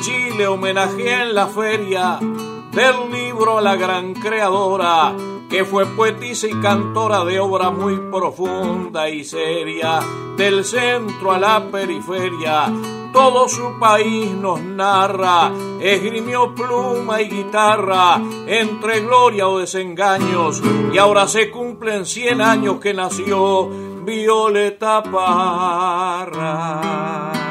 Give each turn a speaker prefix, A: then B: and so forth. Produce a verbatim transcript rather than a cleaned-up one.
A: Chile homenajeé en la feria del libro a la gran creadora, que fue poetisa y cantora de obra muy profunda y seria. Del centro a la periferia, todo su país nos narra. Esgrimió pluma y guitarra entre gloria o desengaños, y ahora se cumplen cien años que nació Violeta Parra.